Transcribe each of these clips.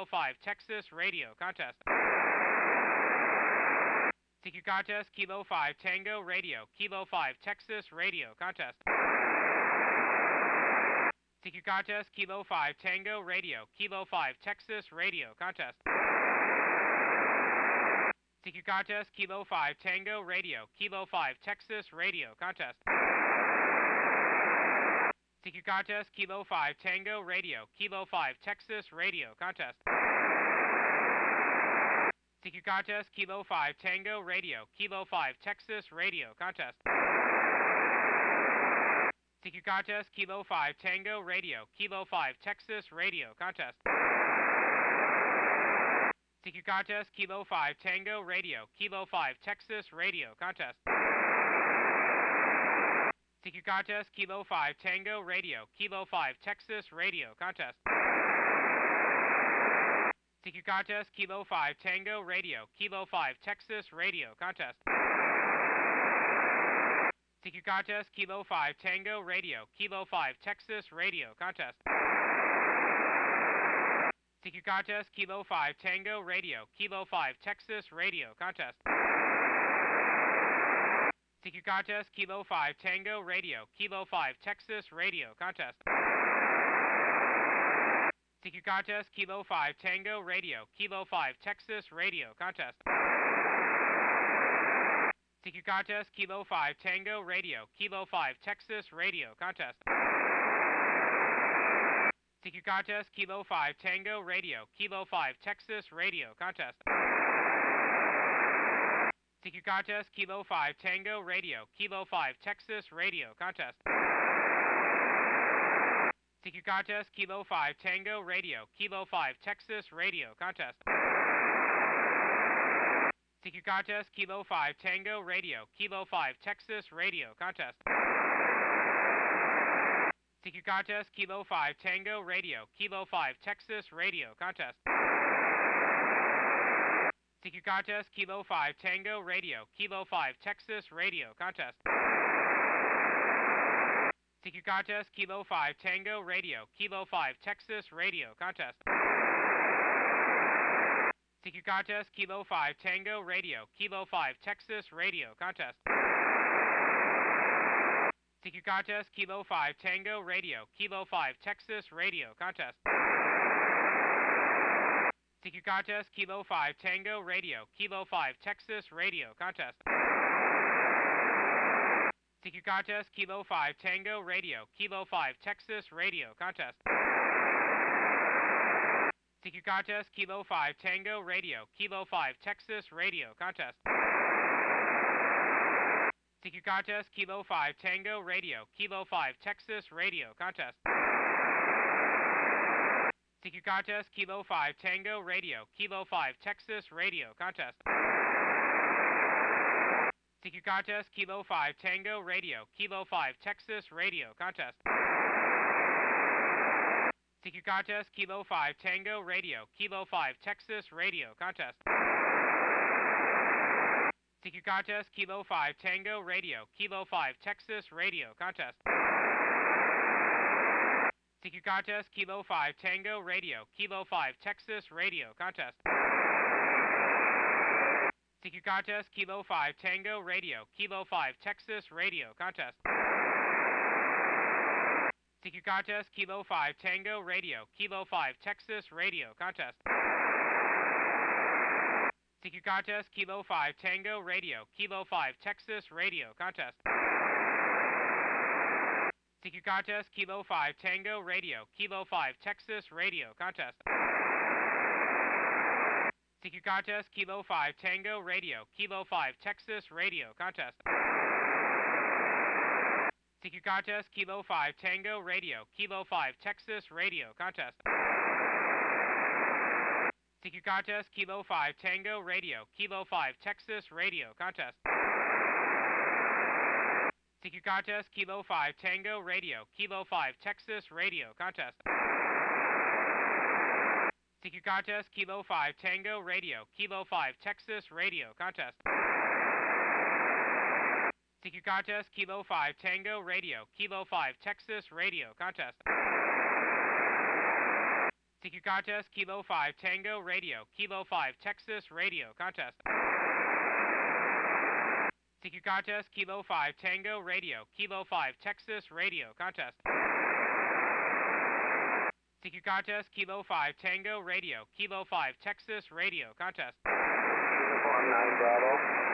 Kilo 5 Texas Radio contest. TQ contest Kilo 5 Tango Radio Kilo 5 Texas Radio contest. TQ contest Kilo 5 Tango Radio Kilo 5 Texas Radio contest. TQ contest Kilo 5 Tango Radio Kilo 5 Texas Radio contest. TQ contest Kilo 5 Tango Radio Kilo 5 Texas Radio contest. TQ contest Kilo 5 Tango Radio Kilo 5 Texas Radio contest. TQ contest Kilo 5 Tango Radio Kilo 5 Texas Radio contest. TQ contest Kilo 5 Tango Radio Kilo 5 Texas Radio contest. TQ contest Kilo 5 Tango Radio Kilo 5 Texas Radio contest. TQ contest Kilo 5 Tango Radio Kilo 5 Texas Radio contest. TQ contest Kilo 5 Tango Radio Kilo 5 Texas Radio contest. TQ contest Kilo 5 Tango Radio Kilo 5 Texas Radio contest. TQ contest Kilo 5 Tango Radio Kilo 5 Texas Radio contest. TQ contest Kilo 5 Tango Radio Kilo 5 Texas Radio contest. TQ contest Kilo 5 Tango Radio Kilo 5 Texas Radio contest. TQ contest Kilo 5 Tango Radio Kilo 5 Texas Radio contest. TQ contest Kilo 5 Tango Radio Kilo 5 Texas Radio contest. TQ contest Kilo 5 Tango Radio Kilo 5 Texas Radio contest. TQ contest Kilo 5 Tango Radio Kilo 5 Texas Radio contest. TQ contest Kilo 5 Tango Radio Kilo 5 Texas Radio contest. TQ contest Kilo 5 Tango Radio Kilo 5 Texas Radio contest. TQ contest Kilo 5 Tango Radio Kilo 5 Texas Radio contest. TQ contest Kilo 5 Tango Radio Kilo 5 Texas Radio contest. TQ contest Kilo 5 Tango Radio Kilo 5 Texas Radio contest. TQ contest Kilo 5 Tango Radio Kilo 5 Texas Radio contest. TQ contest Kilo 5 Tango Radio Kilo 5 Texas Radio contest. TQ contest Kilo 5 Tango Radio Kilo 5 Texas Radio contest. TQ contest Kilo 5 Tango Radio Kilo 5 Texas Radio contest. TQ contest Kilo 5 Tango Radio Kilo 5 Texas Radio contest. TQ contest Kilo 5 Tango Radio Kilo 5 Texas Radio contest. TQ contest Kilo 5 Tango Radio Kilo 5 Texas Radio contest. TQ contest Kilo 5 Tango Radio Kilo 5 Texas Radio contest. TQ contest Kilo 5 Tango Radio Kilo 5 Texas Radio contest. TQ contest Kilo 5 Tango Radio Kilo 5 Texas Radio contest. TQ contest Kilo 5 Tango Radio Kilo 5 Texas Radio contest. TQ contest Kilo 5 Tango Radio Kilo 5 Texas Radio contest. TQ contest Kilo 5 Tango Radio Kilo 5 Texas Radio contest. TQ contest Kilo 5 Tango Radio Kilo 5 Texas Radio contest. TQ contest Kilo 5 Tango Radio Kilo 5 Texas Radio contest. TQ contest Kilo 5 Tango Radio Kilo 5 Texas Radio contest. TQ contest Kilo 5 Tango Radio Kilo 5 Texas Radio contest. TQ contest Kilo 5 Tango Radio Kilo 5 Texas Radio contest. TQ contest Kilo 5 Tango Radio Kilo 5 Texas Radio contest. CQ Contest, Kilo 5, Tango, Radio, Kilo 5, Texas, Radio, contest. CQ Contest, Kilo 5, Tango, Radio, Kilo 5, Texas, Radio, contest. CQ Contest, Kilo 5, Tango, Radio, Kilo 5, Texas, Radio, contest. Uniform 9 Bravo.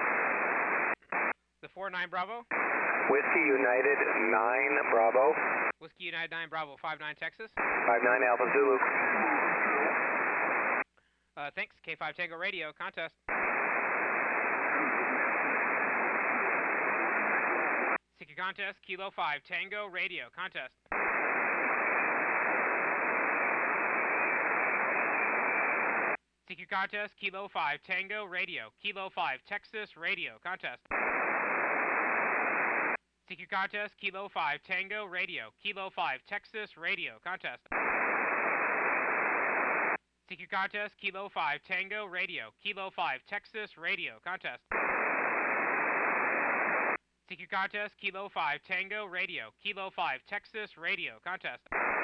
The 4-9 Bravo. Whiskey United 9 Bravo. Whiskey United 9 Bravo, 5-9 Texas. 5-9 Alpha Zulu. Thanks, K5 Tango Radio, contest. CQ Contest, Kilo 5, Tango Radio, contest. CQ Contest, Kilo 5, Tango Radio, Kilo 5, Texas Radio, contest. CQ Contest, Kilo 5, Tango Radio, Kilo 5, Texas Radio, contest. CQ Contest, Kilo 5, Tango Radio, Kilo 5, Texas Radio, contest. CQ Contest, Kilo 5, Tango Radio, Kilo 5, Texas Radio, contest.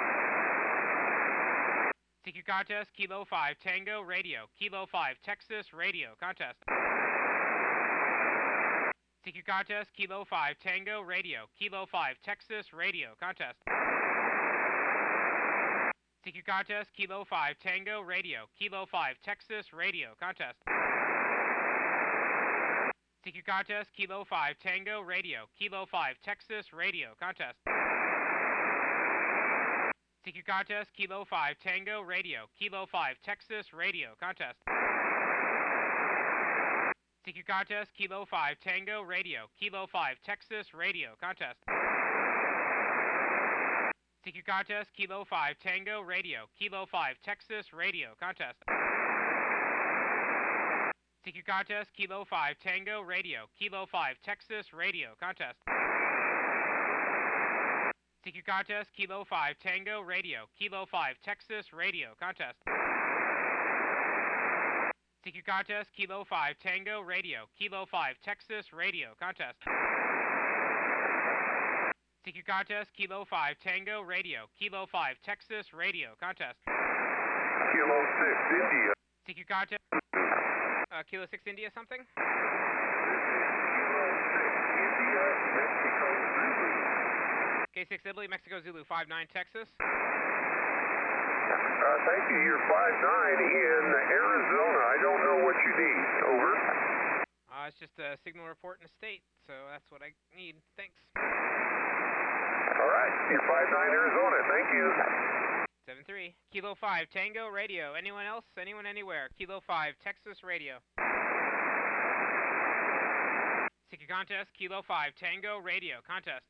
CQ Contest, Kilo 5, Tango Radio, Kilo 5, Texas Radio, contest. CQ Contest, Kilo 5, Tango Radio, Kilo 5, Texas Radio, contest. CQ Contest, Kilo 5, Tango Radio, Kilo 5, Texas Radio, contest. CQ Contest, Kilo 5, Tango Radio, Kilo 5, Texas Radio, contest. CQ Contest, Kilo 5, Tango Radio, Kilo 5, Texas Radio, contest. CQ Contest, Kilo 5, Tango Radio, Kilo 5, Texas Radio, contest. CQ Contest, Kilo 5, Tango Radio, Kilo 5, Texas Radio, contest. CQ Contest, Kilo 5, Tango Radio, Kilo 5, Texas Radio, contest. CQ Contest, Kilo 5, Tango Radio, Kilo 5, Texas Radio, contest. CQ Contest, Kilo 5, Tango Radio, Kilo 5, Texas Radio, contest. CQ Contest, Kilo 5, Tango Radio, Kilo 5, Texas Radio, contest. Kilo 6 India. CQ Contest, Kilo 6 India something? K6 Italy, Mexico Zulu, 5-9 Texas. Thank you. You're 5-9 in Arizona. I don't know what you need. Over. It's just a signal report in the state, so that's what I need. Thanks. All right. You're 5-9 Arizona. Thank you. 7-3. Kilo 5, Tango Radio. Anyone else? Anyone anywhere? Kilo 5, Texas Radio. CQ Contest, Kilo 5, Tango Radio, contest.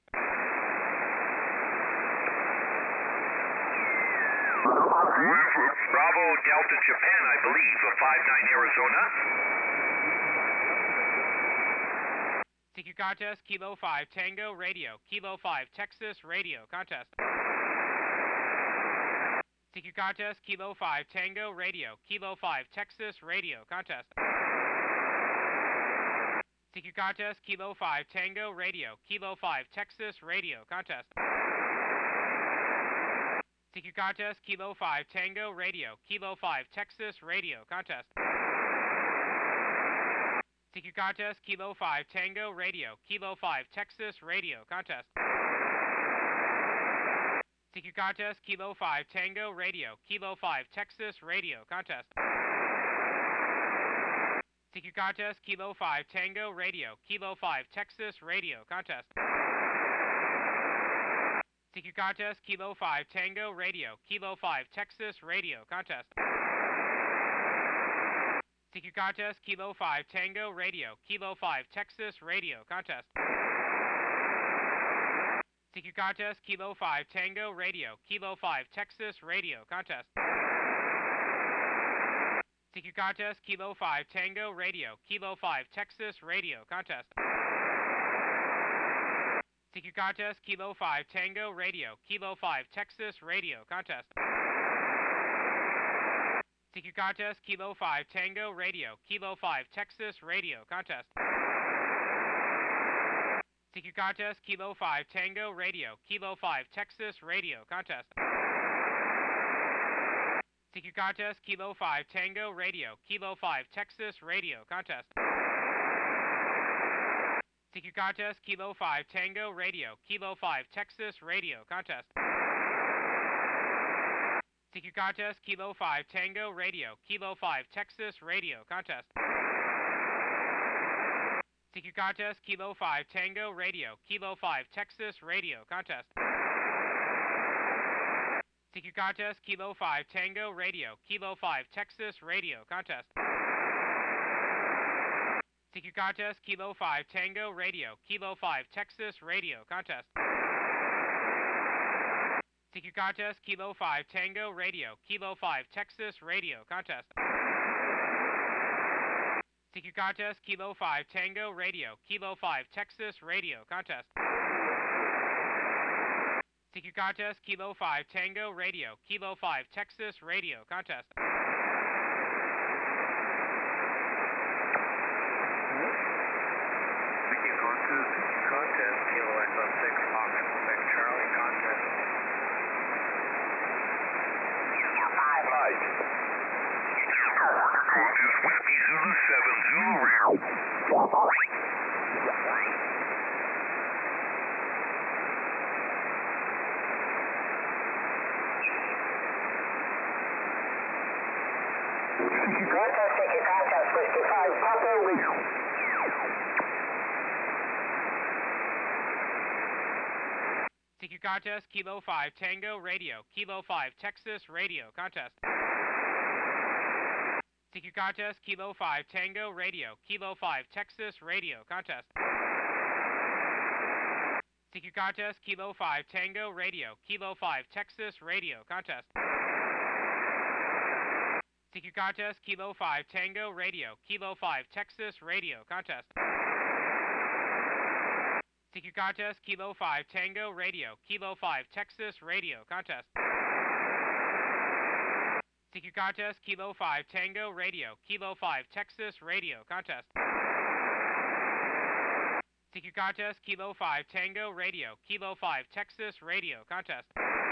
Bravo Delta Japan, I believe, 5-9 Arizona. CQ Contest, Kilo 5, Tango Radio, Kilo 5, Texas Radio, contest. CQ Contest, Kilo 5, Tango Radio, Kilo 5, Texas Radio, contest. CQ Contest, Kilo 5, Tango Radio, Kilo 5, Texas Radio, contest. CQ Contest, Kilo 5, Tango Radio, Kilo 5, Texas Radio, contest. CQ Contest, Kilo 5, Tango Radio, Kilo 5, Texas Radio, contest. CQ Contest, Kilo 5, Tango Radio, Kilo 5, Texas Radio, contest. CQ Contest, Kilo 5, Tango Radio, Kilo 5, Texas Radio, contest. CQ Contest, Kilo 5, Tango Radio, Kilo 5, Texas Radio, contest. CQ Contest, Kilo 5, Tango Radio, Kilo 5, Texas Radio, contest. CQ Contest, Kilo 5, Tango Radio, Kilo 5, Texas Radio, contest. CQ Contest, Kilo 5, Tango Radio, Kilo 5, Texas Radio, contest. CQ Contest, Kilo 5, Tango Radio, Kilo 5, Texas Radio, contest. CQ Contest, Kilo 5, Tango Radio, Kilo 5, Texas Radio, contest. CQ Contest, Kilo 5, Tango Radio, Kilo 5, Texas Radio, contest. TQ contest, Kilo 5 Tango Radio, Kilo 5 Texas Radio, contest. TQ contest, Kilo 5 Tango Radio, Kilo 5 Texas Radio, contest. TQ contest, Kilo 5 Tango Radio, Kilo 5 Texas Radio, contest. TQ contest, Kilo 5 Tango Radio, Kilo 5 Texas Radio, contest. TQ contest, Kilo 5 Tango Radio, Kilo 5 Texas Radio, contest. TQ contest, Kilo 5 Tango Radio, Kilo 5 Texas Radio, contest. TQ contest, Kilo 5 Tango Radio, Kilo 5 Texas Radio, contest. TQ contest, Kilo 5 Tango Radio, Kilo 5 Texas Radio, contest. TQ contest, Kilo 5 Tango Radio, Kilo 5 Texas Radio, contest. Contest, Kilo Echo 6, Hawk, Quebec, Charlie, contest. 5 right. Contest, Whiskey Zulu 7, Zulu rear. Contest, Whiskey 5, Papa rear. TQ contest, Kilo 5 Tango Radio, Kilo 5 Texas Radio, contest. TQ contest, Kilo 5 Tango Radio, Kilo 5 Texas Radio, contest. TQ contest, Kilo 5 Tango Radio, Kilo 5 Texas Radio, contest. TQ contest, Kilo 5 Tango Radio, Kilo 5 Texas Radio, contest. TQ contest, Kilo 5 Tango Radio, Kilo 5 Texas Radio, contest. TQ contest, Kilo 5 Tango Radio, Kilo 5 Texas Radio, contest. TQ contest, Kilo 5 Tango Radio, Kilo 5 Texas Radio, contest.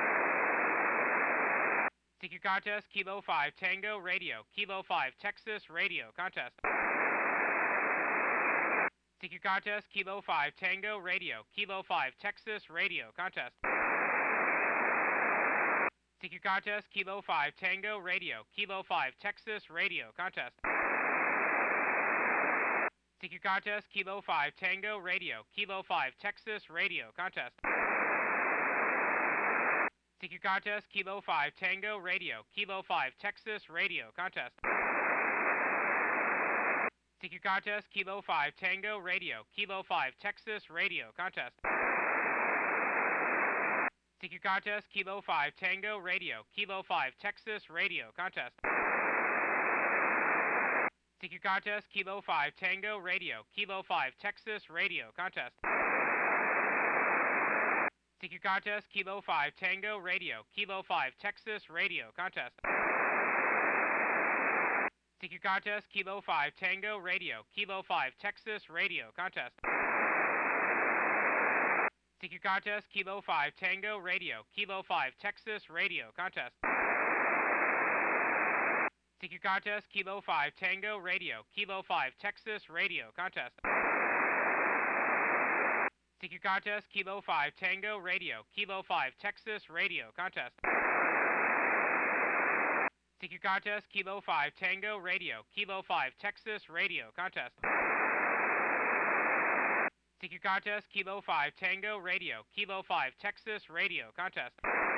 TQ contest, Kilo 5 Tango Radio, Kilo 5 Texas Radio, contest. TQ contest, Kilo 5 Tango Radio, Kilo 5 Texas Radio, contest. TQ contest, Kilo 5 Tango Radio, Kilo 5 Texas Radio, contest. TQ contest, Kilo 5 Tango Radio, Kilo 5 Texas Radio, contest. TQ contest, Kilo 5 Tango Radio, Kilo 5 Texas Radio, contest. TQ contest, Kilo 5 Tango Radio, Kilo 5 Texas Radio, contest. TQ contest, Kilo 5 Tango Radio, Kilo 5 Texas Radio, contest. TQ contest, Kilo 5 Tango Radio, Kilo 5 Texas Radio, contest. TQ contest, Kilo 5 Tango Radio, Kilo 5 Texas Radio, contest. TQ contest, Kilo 5 Tango Radio, Kilo 5 Texas Radio, contest. TQ contest, Kilo 5 Tango Radio, Kilo 5 Texas Radio, contest. TQ contest, Kilo 5 Tango Radio, Kilo 5 Texas Radio, contest. TQ contest, Kilo 5 Tango Radio, Kilo 5 Texas Radio, contest. TQ contest, Kilo 5 Tango Radio, Kilo 5 Texas Radio, contest. TQ contest, Kilo 5 Tango Radio, Kilo 5 Texas Radio, contest.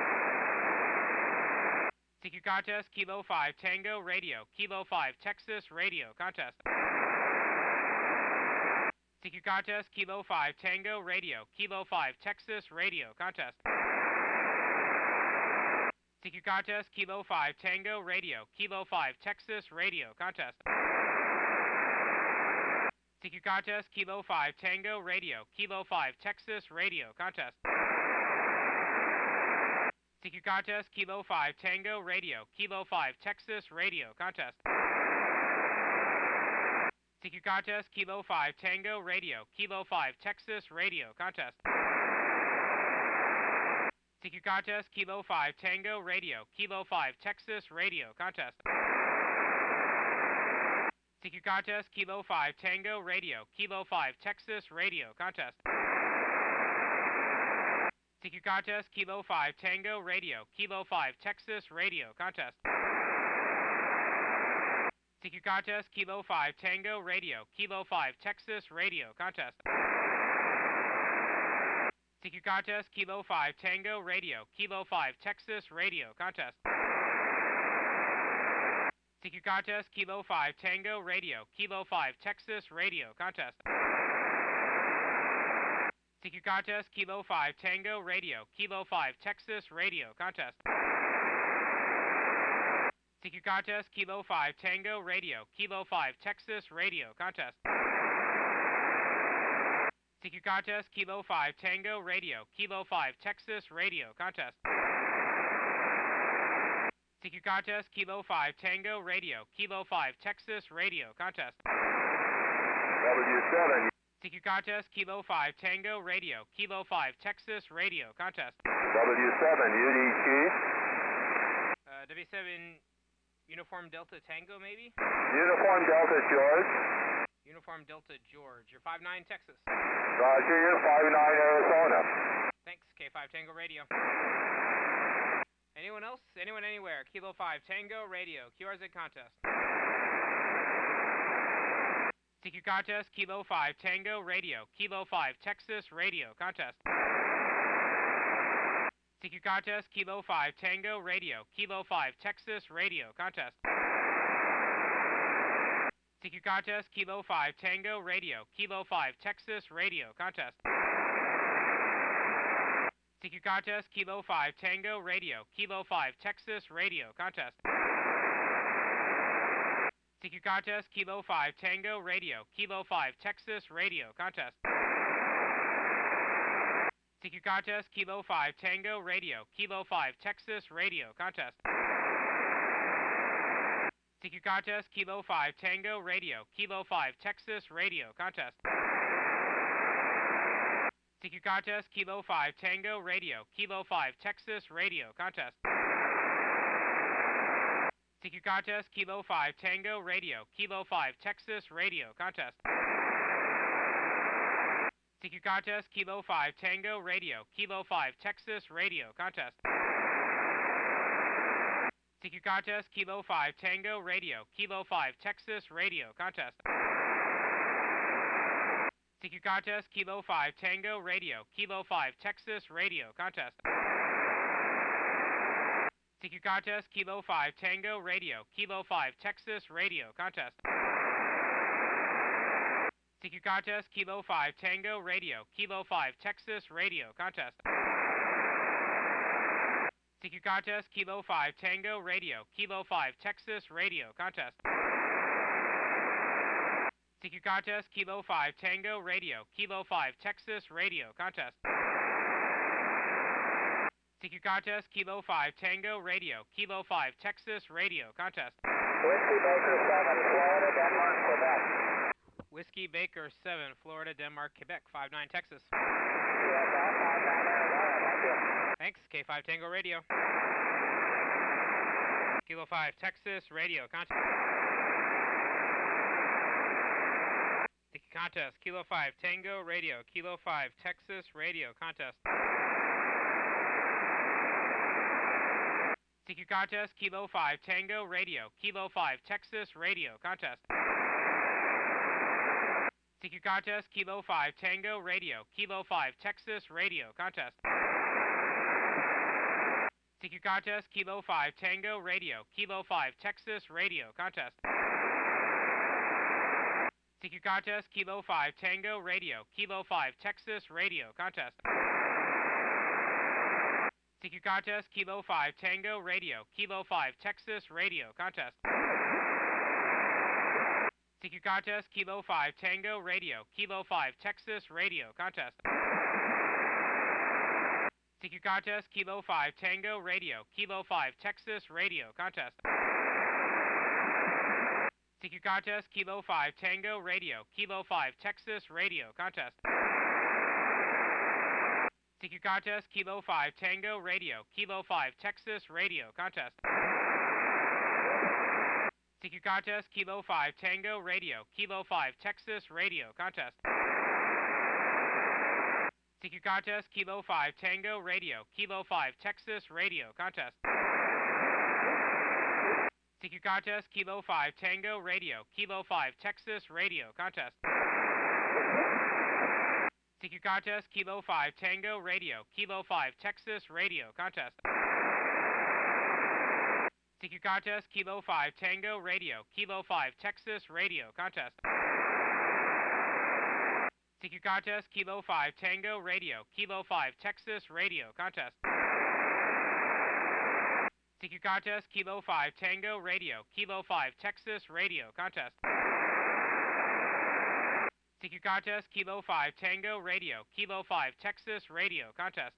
TQ contest, Kilo 5 Tango Radio, Kilo 5 Texas Radio, contest. TQ contest, Kilo 5 Tango Radio, Kilo 5 Texas Radio, contest. TQ contest, Kilo 5 Tango Radio, Kilo 5 Texas Radio, contest. TQ contest, Kilo 5 Tango Radio, Kilo 5 Texas Radio, contest. TQ contest, Kilo 5 Tango Radio, Kilo 5 Texas Radio, contest. TQ contest, Kilo 5 Tango Radio, Kilo 5 Texas Radio, contest. TQ contest, Kilo 5, Tango, radio, Kilo 5, Texas, radio, contest. TQ contest, Kilo 5, Tango, radio, Kilo 5, Texas, radio, contest. TQ contest, Kilo 5, Tango, radio, Kilo 5, Texas, radio, contest. TQ contest, Kilo 5, Tango, radio, Kilo 5, Texas, radio, contest. TQ contest, Kilo 5, Tango, radio, Kilo 5, Texas, radio, contest. TQ contest, Kilo 5, Tango, radio, Kilo 5, Texas, radio, contest. TQ contest, Kilo 5, Tango, radio, Kilo 5, Texas, radio, contest. TQ contest, Kilo 5, Tango, radio, Kilo 5, Texas, radio, contest. TQ contest, Kilo 5, Tango, radio, Kilo 5, Texas, radio, contest. TQ contest, Kilo 5, Tango, radio, Kilo 5, Texas, radio, contest. W7. TQ contest, Kilo 5, Tango, radio, Kilo 5, Texas, radio, contest. W7, UDQ. W7, Uniform Delta Tango, maybe? Uniform Delta George. Uniform Delta George. You're 5-9, Texas. Roger, you're 5-9 Arizona. Thanks, K5 Tango Radio. Anyone else? Anyone anywhere? Kilo 5 Tango Radio. QRZ contest. TQ contest, Kilo 5 Tango Radio. Kilo 5 Texas Radio contest. TQ contest, Kilo 5 Tango Radio. Kilo 5 Texas Radio contest. TQ contest, Kilo 5 Tango Radio. Kilo 5 Texas Radio contest. TQ contest, Kilo 5 Tango Radio. Kilo 5 Texas Radio contest. TQ contest, Kilo 5 Tango Radio. Kilo 5 Texas Radio contest. TQ contest, Kilo 5 Tango Radio. Kilo 5 Texas Radio contest. TQ contest, Kilo 5 Tango Radio. Kilo 5 Texas Radio contest. TQ contest, Kilo 5 Tango Radio. Kilo 5 Texas Radio contest. TQ contest, Kilo 5 Tango Radio. Kilo 5 Texas Radio contest. TQ contest, Kilo 5 Tango Radio. Kilo 5 Texas Radio contest. TQ contest, Kilo 5 Tango Radio. Kilo 5 Texas Radio contest. TQ contest, Kilo 5 Tango Radio. Kilo 5 Texas Radio contest. TQ contest, Kilo 5 Tango Radio. Kilo 5 Texas Radio contest. TQ contest, Kilo 5 Tango Radio. Kilo 5 Texas Radio contest. TQ contest, Kilo 5 Tango Radio. Kilo 5 Texas Radio contest. TQ contest, Kilo 5 Tango Radio. Kilo 5 Texas Radio contest. TQ contest, Kilo 5 Tango Radio. Kilo 5 Texas Radio contest. Whiskey Baker 7, Florida, Denmark, Quebec. Whiskey Baker 7, Florida, Denmark, Quebec, 5-9, Texas. Yes, 5-9 Arizona, thank you. Thanks, K5 Tango Radio. Kilo 5 Texas Radio contest. TQ contest, Kilo 5 Tango Radio. Kilo 5 Texas Radio contest. TQ contest, Kilo 5 Tango Radio. Kilo 5 Texas Radio contest. TQ contest, Kilo 5 Tango Radio. Kilo 5 Texas Radio contest. TQ contest, Kilo 5 Tango Radio. Kilo 5 Texas Radio contest. TQ contest, Kilo 5 Tango Radio. Kilo 5 Texas Radio contest. TQ contest, Kilo 5 Tango Radio. Kilo 5 Texas Radio contest. TQ contest, Kilo 5 Tango Radio. Kilo 5 Texas Radio contest. TQ contest, Kilo 5 Tango Radio. Kilo 5 Texas Radio contest. TQ contest, Kilo 5 Tango Radio. Kilo 5 Texas Radio contest. CQ contest, Kilo 5, Tango, radio. Kilo 5, Texas, radio, contest. CQ contest, Kilo 5, Tango, radio. Kilo 5, Texas, radio, contest. CQ contest, Kilo 5, Tango, radio. Kilo 5, Texas, radio, contest. CQ contest, Kilo 5, Tango, radio. Kilo 5, Texas, radio, contest. CQ contest, Kilo 5, Tango, radio. Kilo 5, Texas, radio, contest. CQ contest, Kilo 5, Tango, radio. Kilo 5, Texas, radio, contest. CQ contest, Kilo 5, Tango, radio. Kilo 5, Texas, radio, contest. CQ contest, Kilo 5, Tango, radio. Kilo 5, Texas, radio, contest. CQ contest, Kilo 5, Tango, radio. Kilo 5, Texas, radio, contest.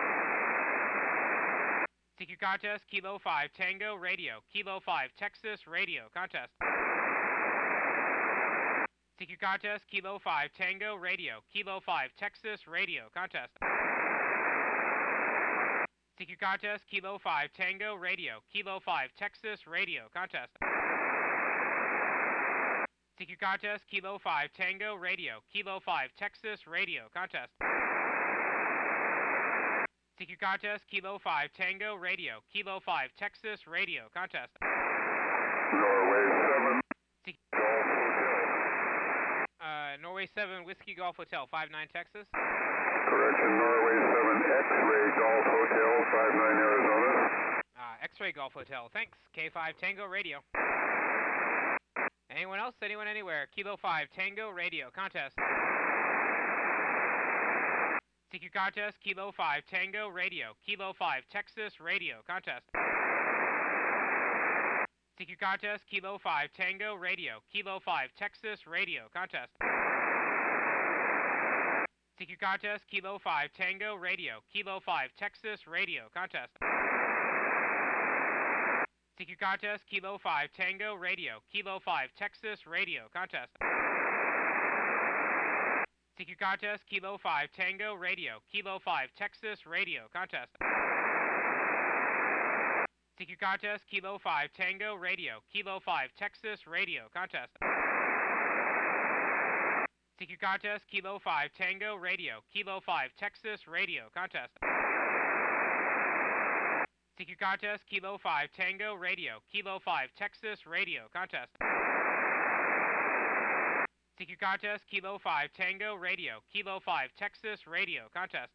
CQ contest, Kilo 5, Tango, radio. Kilo 5, Texas, radio, contest. CQ contest, Kilo 5, Tango, radio. Kilo 5, Texas, radio, contest. CQ contest, Kilo 5, Tango, radio. Kilo 5, Texas, radio, contest. CQ contest, Kilo 5, Tango, radio. Kilo 5, Texas, radio, contest. CQ contest, Kilo 5, Tango, radio. Kilo 5, Texas, radio, contest. Norway 7. Norway 7, Whiskey Golf Hotel, 59 Texas. Correction, Norway 7, X-Ray Golf Hotel, 59 Arizona. X-Ray Golf Hotel, thanks. K5, Tango, radio. Anyone else? Anyone, anywhere? Kilo 5, Tango, radio, contest. CQ contest, Kilo 5, Tango, radio. Kilo 5, Texas, radio, contest. CQ contest, Kilo 5, Tango, radio. Kilo 5, Texas, radio, contest. CQ contest, Kilo 5, Tango, radio. Kilo 5, Texas, radio, contest. CQ contest, Kilo 5, Tango, radio. Kilo 5, Texas, radio, contest. CQ contest, Kilo 5, Tango, radio. Kilo 5, Texas, radio, contest. CQ contest, Kilo 5, Tango, radio. Kilo 5, Texas, radio, contest. CQ contest, Kilo 5, Tango, radio. Kilo 5, Texas, radio, contest. CQ contest, Kilo 5, Tango, radio. Kilo 5, Texas, radio, contest. CQ contest, Kilo 5, Tango, radio. Kilo 5, Texas, radio, contest.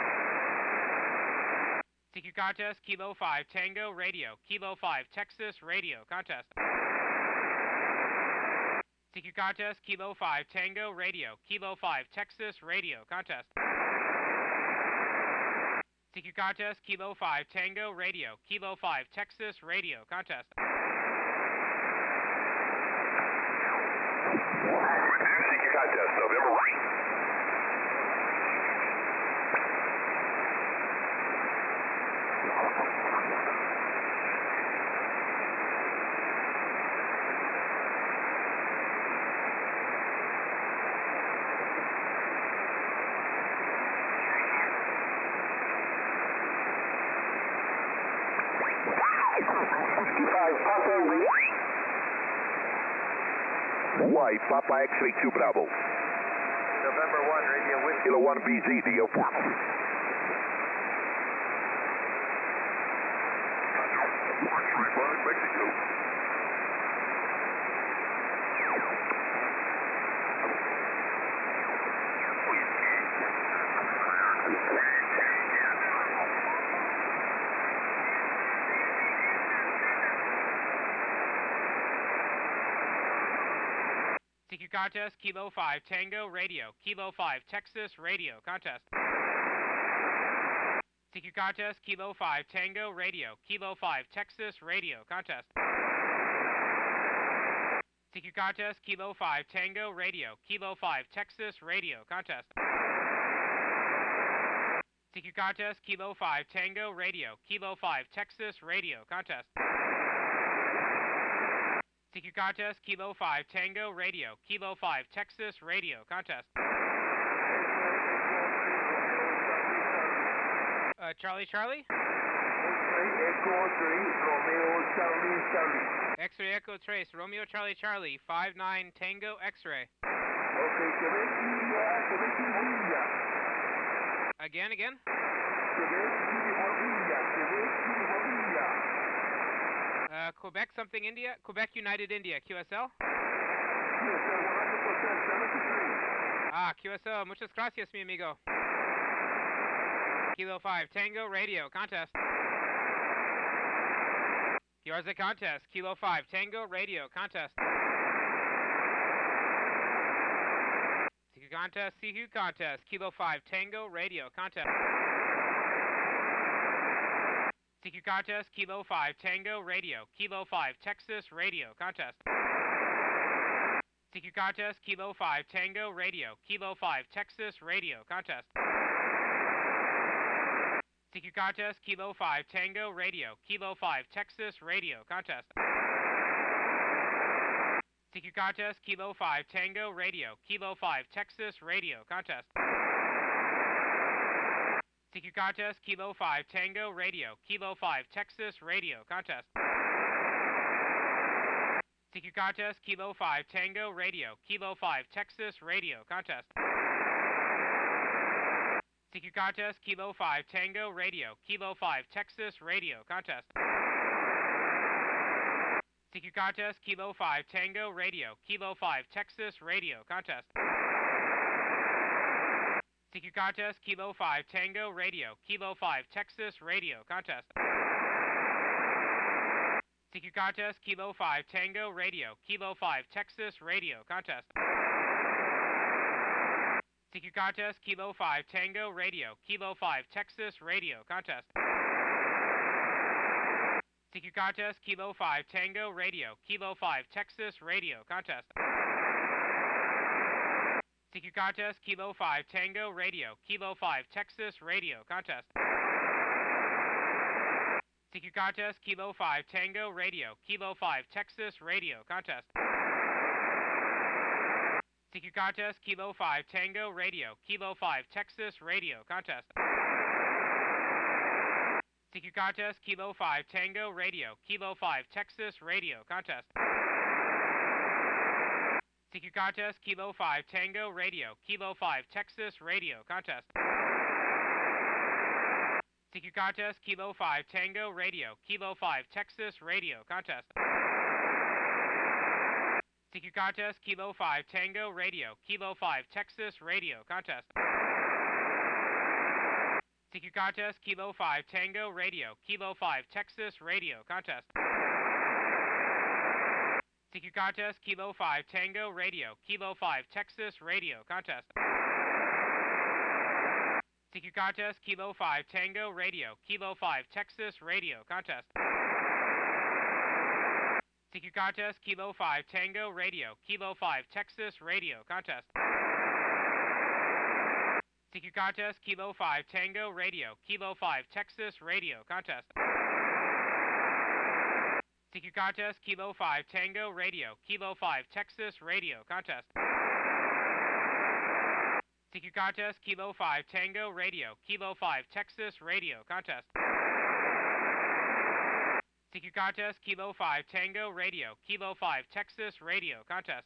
CQ contest, Kilo 5, Tango, radio. Kilo 5, Texas, radio, contest. CQ contest, Kilo 5, Tango, radio. Kilo 5, Texas, radio, contest. CQ contest, Kilo 5, Tango, radio. Kilo 5, Texas, radio, contest. CQ contest, November 1. White, Papa X-Ray 2 Bravo. November 1, radio Whiskey. Kilo 1 BZ, DO 4. Mexico. CQ contest, Kilo 5, Tango, radio. Kilo 5, Texas, radio, contest. CQ contest, Kilo 5, Tango, radio. Kilo 5, Texas, radio, contest. CQ contest, Kilo 5, Tango, radio. Kilo 5, Texas, radio, contest. CQ contest, Kilo 5, Tango, radio. Kilo 5, Texas, radio, contest. CQ contest, Kilo 5, Tango, radio. Kilo 5, Texas, radio, contest. Charlie, Charlie. X-ray Echo 3, Romeo Charlie, Charlie. X-ray Echo Trace, Romeo, Charlie, Charlie, 59 Tango, X-ray. Okay, Quebec, India. Again. Quebec, India. Quebec something India? Quebec United India, QSL? QSL 100%, 73. Ah, QSL, muchas gracias, mi amigo. Kilo 5, Tango, radio, contest. Yours a contest, Kilo 5, Tango, radio, contest. CQ contest, CQ contest, Kilo 5, Tango, radio, contest. CQ contest, Kilo 5, Tango, radio, Kilo 5, Texas, radio, contest. CQ contest, Kilo 5, Tango, radio, Kilo 5, Texas, radio, contest. CQ contest, Kilo 5, Tango, radio, Kilo 5, Texas, radio, contest. CQ contest, Kilo 5, Tango, radio, Kilo 5, Texas, radio, contest. CQ contest, Kilo 5, Tango, radio, Kilo 5, Texas, radio, contest. CQ contest, Kilo 5, Tango, radio, Kilo 5, Texas, radio, contest. CQ contest, Kilo 5, Tango, radio, Kilo 5, Texas, radio, contest. CQ contest, Kilo 5, Tango, radio, Kilo 5, Texas, radio, contest. CQ contest, Kilo 5, Tango, radio, Kilo 5, Texas, radio, contest. CQ contest, Kilo 5, Tango, radio, Kilo 5, Texas, radio, contest. CQ contest, Kilo 5, Tango, radio, Kilo 5, Texas, radio, contest. CQ contest, Kilo 5, Tango, radio, Kilo 5, Texas, radio, contest. CQ contest, Kilo 5, Tango, radio, Kilo 5, Texas, radio, contest. CQ contest, Kilo 5, Tango, radio, Kilo 5, Texas, radio, contest. CQ contest, Kilo 5, Tango, radio, Kilo 5, Texas, radio, contest. CQ contest, Kilo 5, Tango, radio, Kilo 5, Texas, radio, contest. CQ contest, Kilo 5, Tango, radio, Kilo 5, Texas, radio, contest. CQ contest, Kilo 5, Tango, radio, Kilo 5, Texas, radio, contest. CQ contest, Kilo 5, Tango, radio, Kilo 5, Texas, radio, contest. CQ contest, Kilo 5, Tango, radio, Kilo 5, Texas, radio, contest. CQ contest, Kilo 5, Tango, radio, Kilo 5, Texas, radio, contest. CQ contest, Kilo 5, Tango, radio, Kilo 5, Texas, radio, contest. CQ contest, Kilo 5, Tango, radio, Kilo 5, Texas, radio, contest. CQ contest, Kilo 5, Tango, radio, Kilo 5, Texas, radio, contest. CQ contest, Kilo 5, Tango, radio, Kilo 5, Texas, radio, contest. CQ contest, Kilo 5, Tango, radio, Kilo 5, Texas, radio, contest. CQ contest, Kilo 5, Tango, radio, Kilo 5, Texas, radio, contest.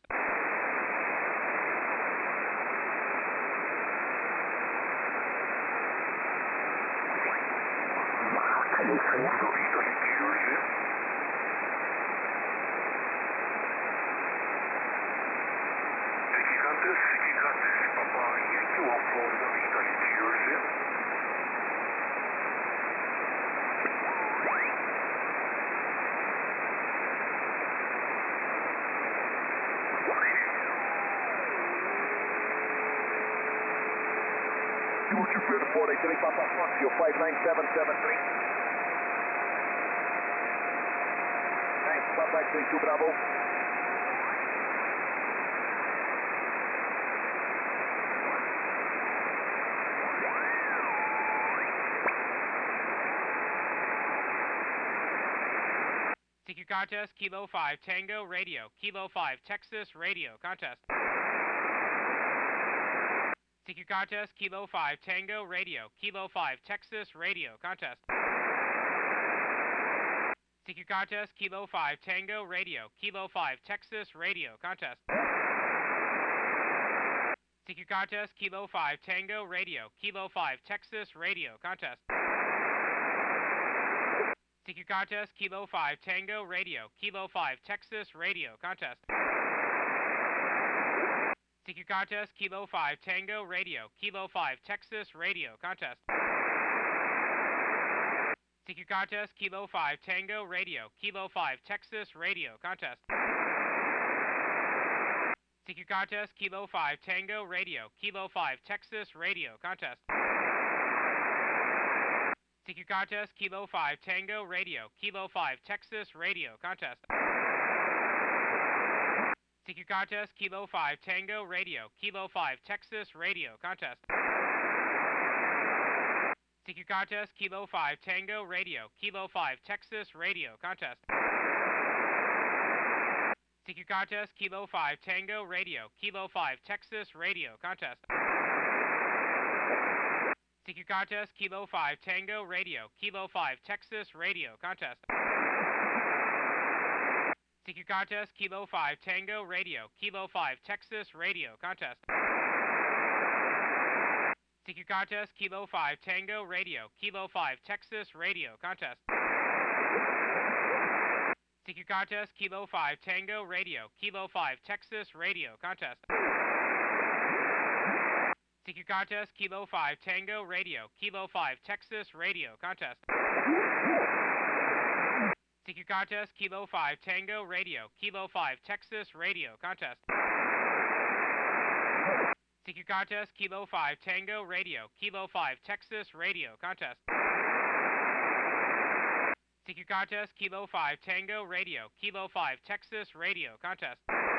Chili Papa Foxio 59773. Thanks, Papa X-ray 2 Bravo. CQ contest, Kilo 5, Tango, radio, Kilo 5, Texas, radio, contest. CQ contest, Kilo 5, Tango, radio. Kilo 5, Texas, radio, contest. CQ contest, Kilo 5, Tango, radio. Kilo 5, Texas, radio, contest. CQ contest, Kilo 5, Tango, radio. Kilo 5, Texas, radio, contest. CQ contest, Kilo 5, Tango, radio. Kilo 5, Texas, radio, contest. CQ contest, Kilo 5, Tango, radio. Kilo 5, Texas, radio, contest. CQ contest, Kilo 5, Tango, radio. Kilo 5, Texas, radio, contest. CQ contest, Kilo 5, Tango, radio. Kilo 5, Texas, radio, contest. CQ contest, Kilo 5, Tango, radio. Kilo 5, Texas, radio, contest. CQ contest, Kilo 5, Tango, radio. Kilo 5, Texas, radio, contest. CQ contest, Kilo 5, Tango, radio. Kilo 5, Texas, radio, contest. CQ contest, Kilo 5, Tango, radio. Kilo 5, Texas, radio, contest. CQ contest, Kilo 5, Tango, radio. Kilo 5, Texas, radio, contest. CQ contest, Kilo 5, Tango, radio. Kilo 5, Texas, radio, contest. CQ contest, Kilo 5, Tango, radio. Kilo 5, Texas, radio, contest. CQ contest, Kilo 5, Tango, radio. Kilo 5, Texas, radio, contest. CQ contest, Kilo 5, Tango, radio. Kilo 5, Texas, radio, contest. CQ contest, Kilo 5, Tango, radio. Kilo 5, Texas, radio, contest. CQ contest, Kilo 5, Tango, radio. Kilo 5, Texas, radio, contest. CQ contest, Kilo 5, Tango, radio. Kilo 5, Texas, radio, contest.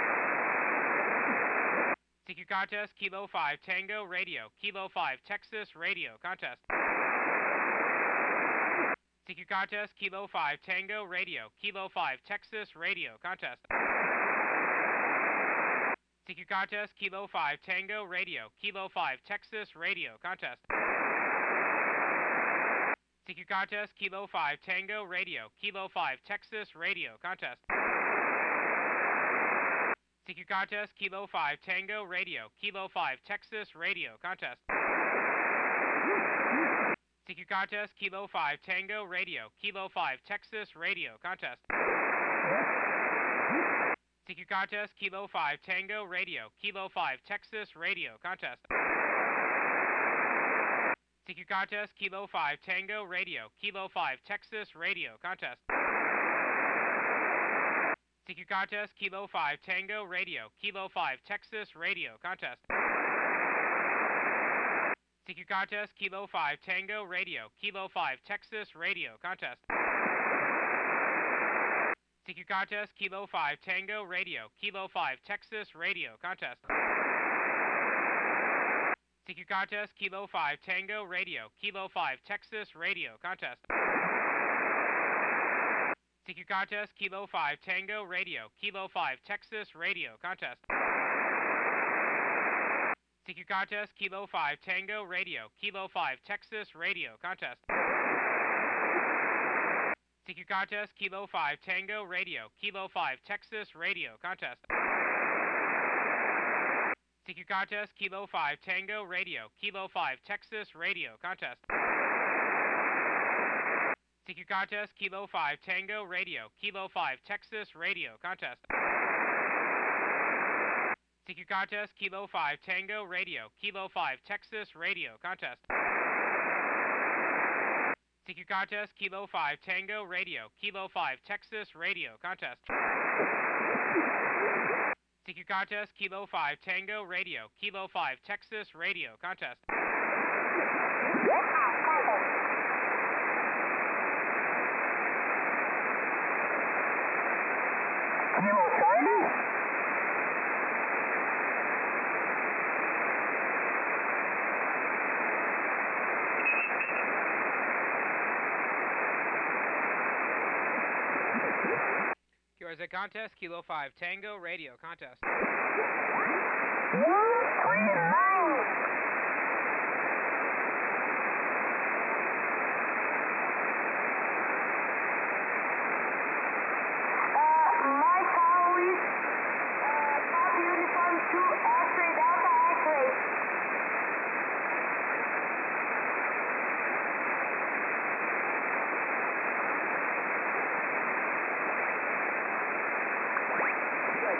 CQ contest, Kilo 5, Tango, radio. Kilo 5, Texas, radio, contest. CQ contest, Kilo 5, Tango, radio. Kilo 5, Texas, radio, contest. CQ contest, Kilo 5, Tango, radio. Kilo 5, Texas, radio, contest. CQ contest, Kilo 5, Tango, radio. Kilo 5, Texas, radio, contest. CQ contest, Kilo 5, Tango, radio. Kilo 5, Texas, radio, contest. CQ contest, Kilo 5, Tango, radio. Kilo 5, Texas, radio, contest. CQ contest, Kilo 5, Tango, radio. Kilo 5, Texas, radio, contest. CQ contest, Kilo 5, Tango, radio. Kilo 5, Texas, radio, contest. CQ contest, Kilo 5, Tango, radio. Kilo 5, Texas, radio, contest. CQ contest, Kilo 5, Tango, radio. Kilo 5, Texas, radio, contest. CQ contest, Kilo 5, Tango, radio. Kilo 5, Texas, radio, contest. CQ contest, Kilo 5, Tango, radio. Kilo 5, Texas, radio, contest. CQ contest, Kilo 5, Tango, radio. Kilo 5, Texas, radio, contest. CQ contest, Kilo 5, Tango, radio. Kilo 5, Texas, radio, contest. CQ contest, Kilo 5, Tango, radio. Kilo 5, Texas, radio, contest. CQ contest, Kilo 5, Tango, radio. Kilo 5, Texas, radio, contest. CQ contest, Kilo 5, Tango, radio. Kilo 5, Texas, radio, contest. CQ contest, Kilo 5, Tango, radio. Kilo 5, Texas, radio, contest. CQ contest, Kilo 5, Tango, radio. Kilo 5, Texas, radio, contest. CQ contest, Kilo 5, Tango, radio. Kilo 5, Texas, radio, contest. QRZ contest, Kilo 5, Tango, radio, contest.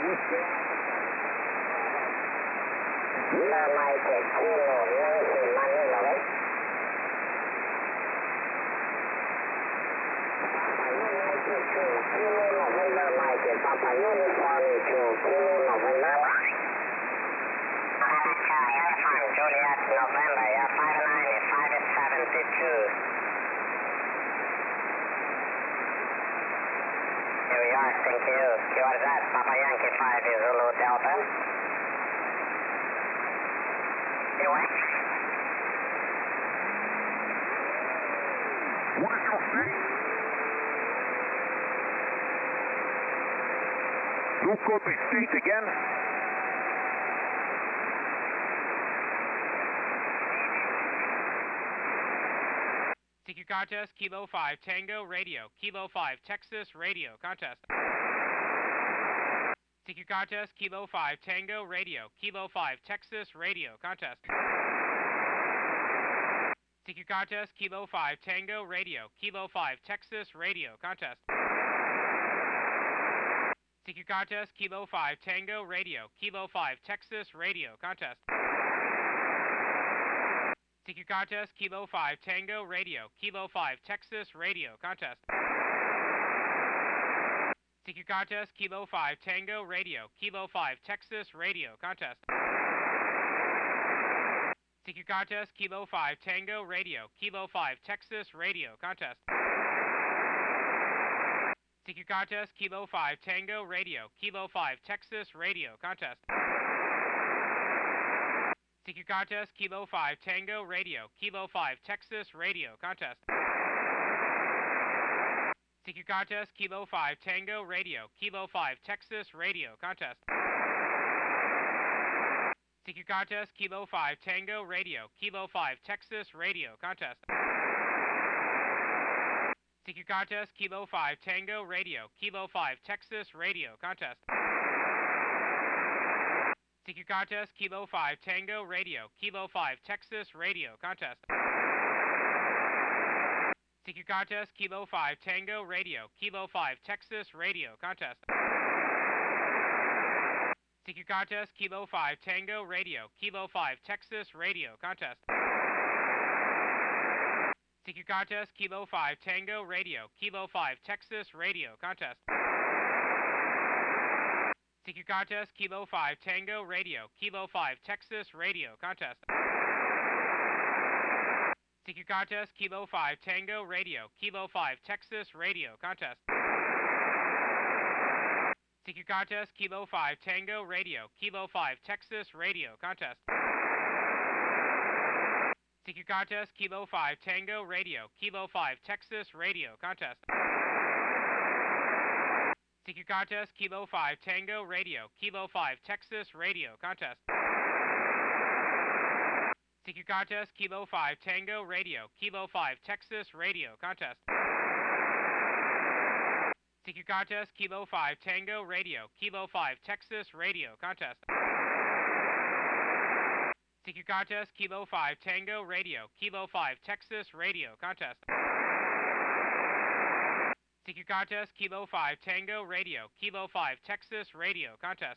Mike, Kilo, Yankee, Manila, right? Papa United 2, Kilo, November, Mike, Papa Uniform 2, Kilo, November. Charlie, Alpha, Juliet, November, yeah, 590, 572. New York, thank you. What is that? Papa Yankee 5 is Zulu Delta. You wait. What is your name? You could be state again. CQ contest, Kilo 5, Tango, radio. Kilo 5, Texas, radio, contest. CQ contest, Kilo 5, Tango, radio. Kilo 5, Texas, radio, contest. CQ contest, Kilo 5, Tango, radio. Kilo 5, Texas, radio, contest. CQ contest, Kilo 5, Tango, radio. Kilo 5, Texas, radio, contest. CQ contest, Kilo 5, Tango, radio. Kilo 5, Texas, radio, contest. CQ contest, Kilo 5, Tango, radio. Kilo 5, Texas, radio, contest. CQ contest, Kilo 5, Tango, radio. Kilo 5, Texas, radio, contest. CQ contest, Kilo 5, Tango, radio. Kilo 5, Texas, radio, contest. CQ contest, Kilo 5, Tango, radio. Kilo 5, Texas, radio, contest. CQ contest, Kilo 5, Tango, radio. Kilo 5, Texas, radio, contest. CQ contest, Kilo 5, Tango, radio. Kilo 5, Texas, radio, contest. CQ contest, Kilo 5, Tango, radio. Kilo 5, Texas, radio, contest. CQ contest, Kilo 5, Tango, radio. Kilo 5, Texas, radio, contest. CQ contest, Kilo 5, Tango, radio. Kilo 5, Texas, radio, contest. CQ contest, Kilo 5, Tango, radio. Kilo 5, Texas, radio, contest. CQ contest, Kilo 5, Tango, radio. Kilo 5, Texas, radio, contest. CQ contest, Kilo 5, Tango, radio. Kilo 5, Texas, radio, contest. CQ contest, Kilo 5, Tango, radio. Kilo 5, Texas, radio, contest. CQ contest, Kilo 5, Tango, radio. Kilo 5, Texas, radio, contest. CQ contest, Kilo 5, Tango, radio. Kilo 5, Texas, radio, contest. CQ contest, Kilo 5, Tango, radio. Kilo 5, Texas, radio, contest. CQ contest, Kilo 5, Tango, radio. Kilo 5, Texas, radio, contest. CQ contest, Kilo 5, Tango, radio. Kilo 5, Texas, radio, contest. CQ contest, Kilo 5, Tango, radio. Kilo 5, Texas, radio, contest. CQ contest, Kilo 5, Tango, radio. Kilo 5, Texas, radio, contest.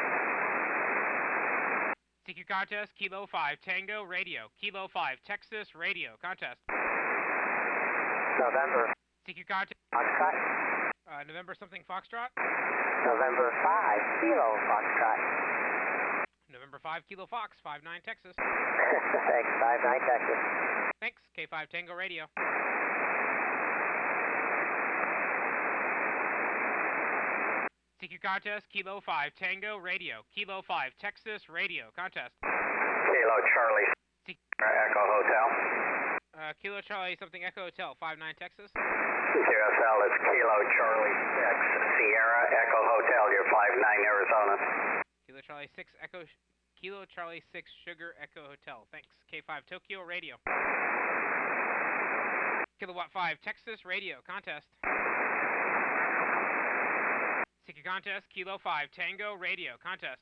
CQ contest, Kilo 5, Tango, radio. Kilo 5, Texas, radio, contest. November. CQ contest, Foxtrot. November something Foxtrot. November 5, Kilo, Foxtrot. November 5, Kilo Fox, 59 Texas. Thanks, 59 Texas. Thanks, K5 Tango Radio. CQ contest, Kilo 5, Tango, radio. Kilo 5, Texas, radio, contest. Kilo Charlie, Echo Hotel. Kilo Charlie something Echo Hotel, 59 Texas. QSL is Kilo Charlie 6, Sierra Echo Hotel, you're 59 Arizona. Kilo Charlie 6 Echo, Kilo Charlie 6 Sugar Echo Hotel. Thanks, K5 Tokyo Radio. Kilowatt 5 Texas radio, contest. CQ contest, Kilo 5 Tango radio, contest.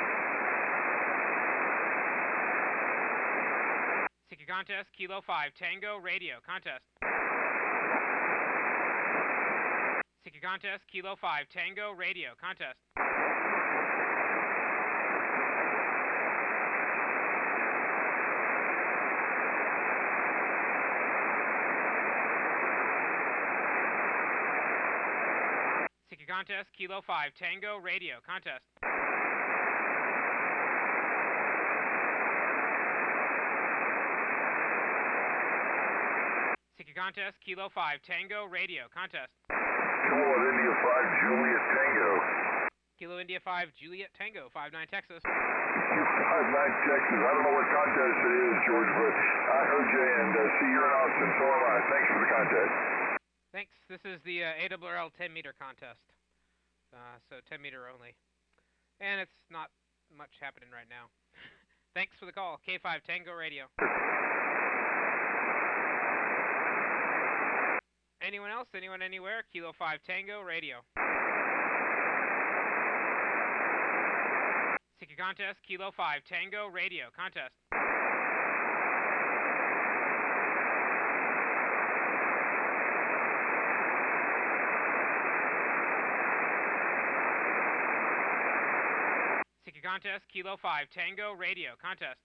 CQ contest, Kilo 5 Tango radio, contest. CQ contest, Kilo 5 Tango radio, contest. contest, Kilo 5, Tango, radio, contest. CQ contest, Kilo 5, Tango, radio, contest. Kilo India 5, Juliet Tango. Kilo India 5, Juliet Tango, 59 Texas. 59 Texas. I don't know what contest it is, George, but I heard you, and see, you're in Austin, so am I. Thanks for the contest. Thanks. This is the ARRL 10-meter contest. So 10-meter only. And it's not much happening right now. Thanks for the call. K5 Tango Radio. Anyone else? Anyone anywhere? Kilo 5 Tango Radio. CQ contest, Kilo 5 Tango Radio, contest. CQ contest, Kilo 5 Tango Radio, contest.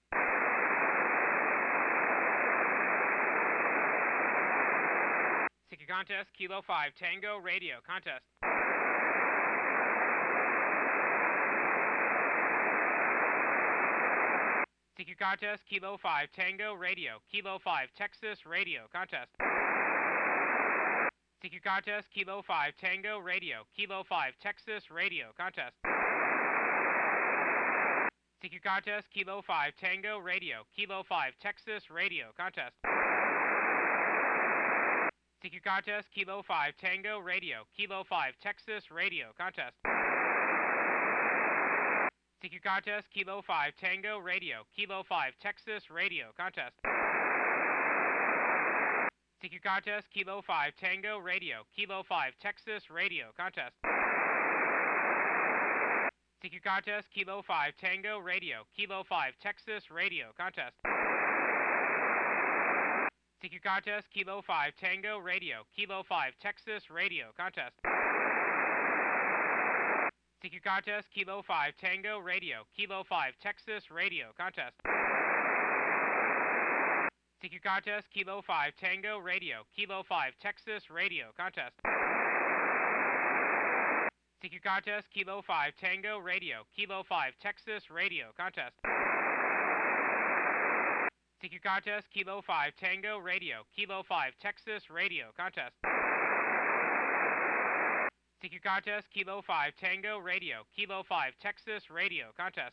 CQ contest, Kilo 5 Tango Radio, contest. CQ contest, Kilo 5 Tango Radio, Kilo 5 Texas Radio, contest. CQ contest, Kilo 5 Tango Radio, Kilo 5 Texas Radio, contest. CQ contest, Kilo 5 Tango Radio, Kilo 5 Texas Radio, contest. CQ contest, Kilo 5 Tango Radio, Kilo 5 Texas Radio, contest. CQ contest, Kilo 5 Tango Radio, Kilo 5 Texas Radio, contest. CQ contest, Kilo 5 Tango Radio, Kilo 5 Texas Radio, contest. CQ contest, Kilo 5 Tango Radio, Kilo 5 Texas Radio, contest. CQ contest, Kilo 5 Tango Radio, Kilo 5 Texas Radio, contest. CQ contest, Kilo 5 Tango Radio, Kilo 5 Texas Radio, contest. CQ contest, Kilo 5 Tango Radio, Kilo 5 Texas Radio, contest. CQ contest, Kilo 5 Tango Radio, Kilo 5 Texas Radio, contest. CQ contest, Kilo 5 Tango Radio, Kilo 5 Texas Radio, contest. CQ contest, Kilo 5 Tango Radio, Kilo 5 Texas Radio, contest.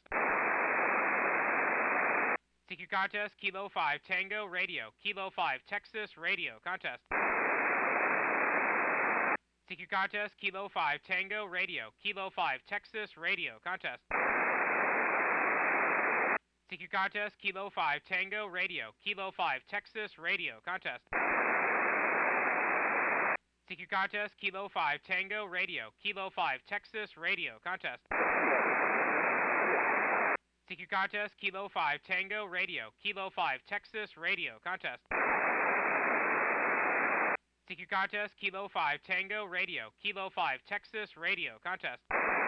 CQ contest, Kilo 5 Tango Radio, Kilo 5 Texas Radio, contest. CQ contest, Kilo 5 Tango Radio, Kilo 5 Texas Radio, contest. CQ contest, Kilo 5 Tango Radio, Kilo 5 Texas Radio, contest. CQ contest, Kilo 5 Tango Radio, Kilo 5 Texas Radio, contest. CQ contest, Kilo 5 Tango Radio, Kilo 5 Texas Radio, contest. CQ contest, Kilo 5 Tango Radio, Kilo 5 Texas Radio, contest.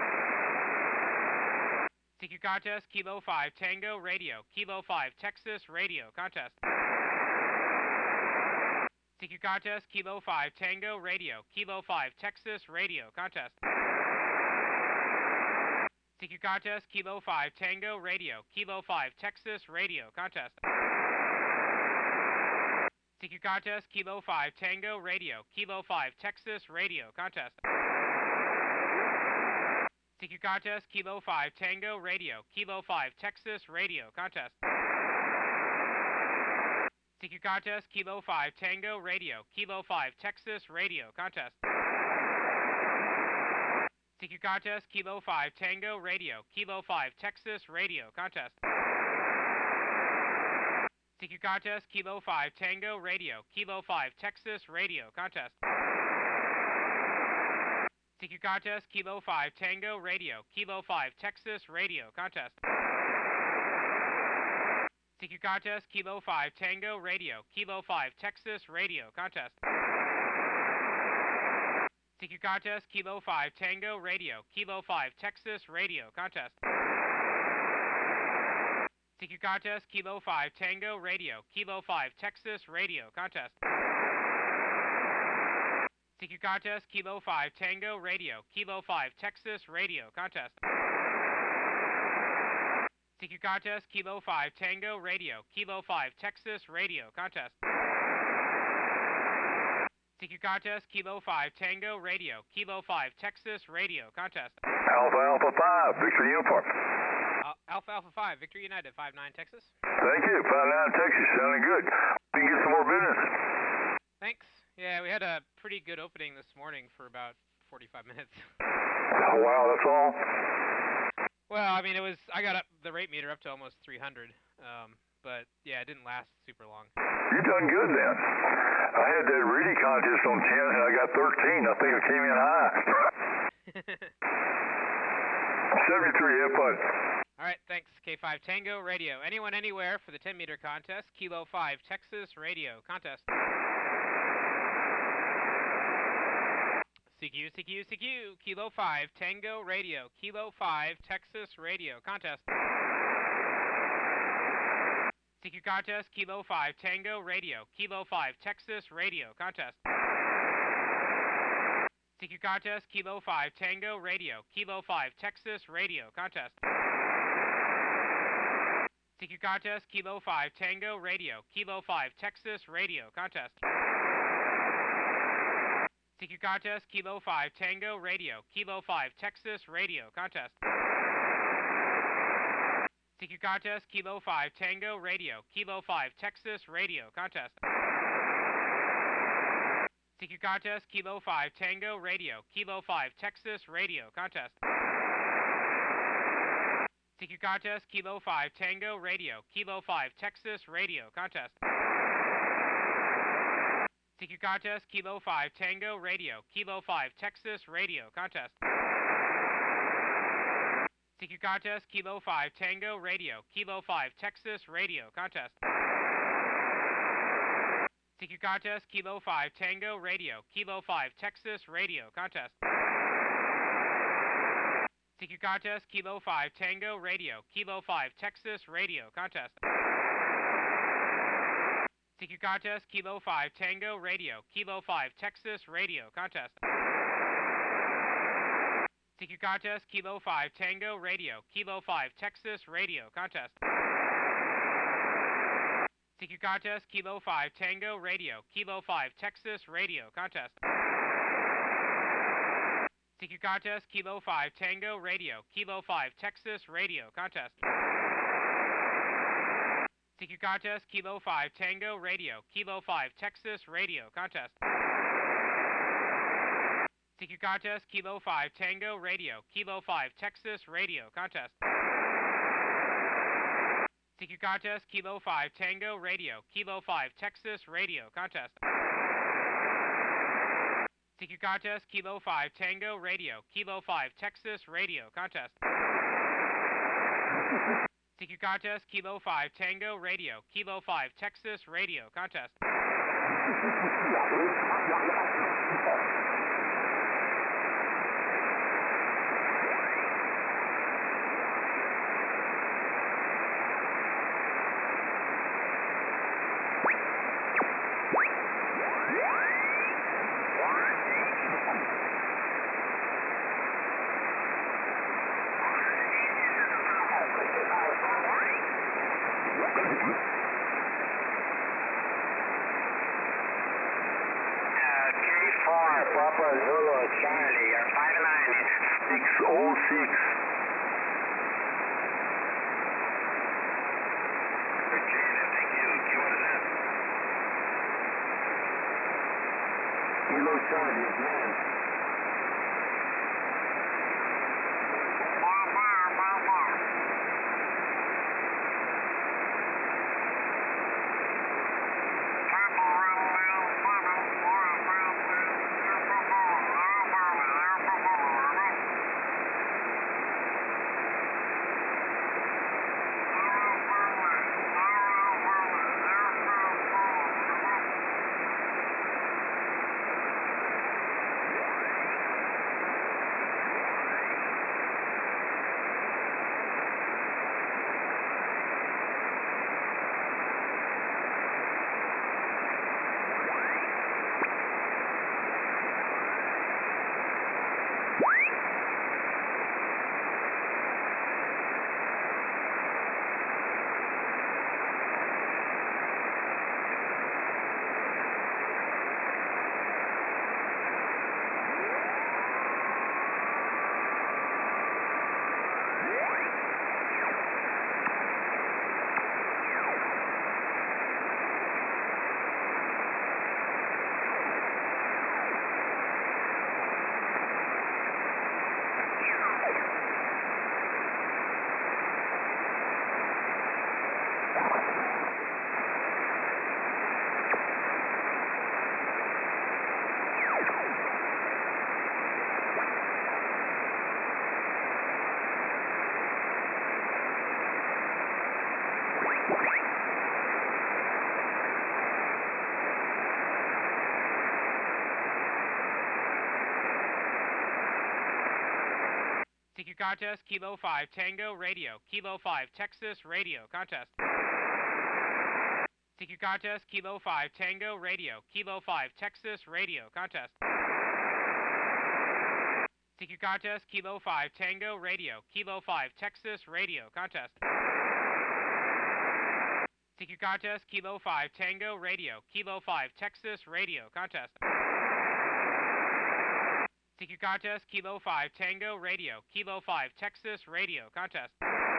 CQ contest, Kilo 5 Tango Radio, Kilo 5 Texas Radio, contest. CQ contest, Kilo 5 Tango Radio, Kilo 5 Texas Radio, contest. CQ contest, Kilo 5 Tango Radio, Kilo 5 Texas Radio, contest. CQ contest, Kilo 5 Tango Radio, Kilo 5 Texas Radio, contest. CQ contest, Kilo 5 Tango Radio, Kilo 5 Texas Radio, contest. CQ contest, Kilo 5 Tango Radio, Kilo 5 Texas Radio, contest. CQ contest, Kilo 5 Tango Radio, Kilo 5 Texas Radio, contest. CQ contest, Kilo 5 Tango Radio, Kilo 5 Texas Radio, contest. CQ contest, Kilo 5 Tango Radio, Kilo 5 Texas Radio, contest. CQ contest, Kilo 5 Tango Radio, Kilo 5 Texas Radio, contest. CQ contest, Kilo 5 Tango Radio, Kilo 5 Texas Radio, contest. CQ contest, Kilo 5 Tango Radio, Kilo 5 Texas Radio, contest. CQ contest, Kilo 5, Tango, radio. Kilo 5, Texas, radio. Contest. CQ contest, Kilo 5, Tango, radio. Kilo 5, Texas, radio. Contest. CQ contest, Kilo 5, Tango, radio. Kilo 5, Texas, radio. Contest. Alpha Alpha 5, Victory Uniform. Alpha Alpha 5, Victory United, 5-9, Texas. Thank you. 5-9 Texas, sounding good. We can get some more business. Thanks. Yeah, we had a pretty good opening this morning for about 45 minutes. Oh, wow, that's all? Well, I mean, I got up the rate meter up to almost 300, but yeah, it didn't last super long. You done good then. I had that reedy contest on 10 and I got 13. I think I came in high. 73, have fun. All right, thanks. K5 Tango, radio. Anyone, anywhere for the 10-meter contest. Kilo 5, Texas, radio. Contest. CQ, CQ, CQ. Kilo 5, Tango, radio. Kilo 5, Texas, radio. Contest. CQ contest, Kilo 5, Tango, radio. Kilo 5, Texas, radio. Contest. CQ contest, Kilo 5, Tango, radio. Kilo 5, Texas, radio. Contest. CQ contest, Kilo 5, Tango, radio. Kilo 5, Texas, radio. Contest. CQ contest, Kilo 5, Tango, radio. Kilo 5, Texas, radio. Contest. CQ contest, Kilo 5, Tango, radio. Kilo 5, Texas, radio. Contest. CQ contest, Kilo 5, Tango, radio. Kilo 5, Texas, radio. Contest. CQ contest, Kilo 5, Tango, radio. Kilo 5, Texas, radio. Contest. CQ contest, Kilo 5, Tango, radio. Kilo 5, Texas, radio. Contest. CQ contest, Kilo 5, Tango, radio. Kilo 5, Texas, radio. Contest. CQ contest, Kilo 5, Tango, radio. Kilo 5, Texas, radio. Contest. CQ contest, Kilo 5, Tango, radio. Kilo 5, Texas, radio. Contest. CQ contest, Kilo 5, Tango, radio. Kilo 5, Texas, radio. Contest. CQ contest, Kilo 5, Tango, radio. Kilo 5, Texas, radio. Contest. CQ contest, Kilo 5, Tango, radio. Kilo 5, Texas, radio. Contest. CQ contest, Kilo 5, Tango, radio. Kilo 5, Texas, radio. Contest. CQ contest, Kilo 5, Tango, radio. Kilo 5, Texas, radio. Contest. CQ contest, Kilo 5, Tango, radio. Kilo 5, Texas, radio. Contest. CQ contest, Kilo 5, Tango, radio. Kilo 5, Texas, radio. Contest. CQ contest, Kilo 5, Tango, radio. Kilo 5, Texas, radio. Contest. CQ contest, Kilo 5, Tango, radio. Kilo 5, Texas, radio. Contest. Papa Zulu, Charlie, you're 5-9. 606. Thank you. Q1 is in. Kilo Charlie, man. contest, Kilo 5 Tango Radio, Kilo 5 Texas Radio, contest. CQ contest, Kilo 5 Tango Radio, Kilo 5 Texas Radio, contest. CQ contest, Kilo 5 Tango Radio, Kilo 5 Texas Radio, contest. CQ contest, Kilo 5 Tango Radio, Kilo 5 Texas Radio, contest. CQ contest, Kilo 5 Tango Radio, Kilo 5 Texas Radio, contest.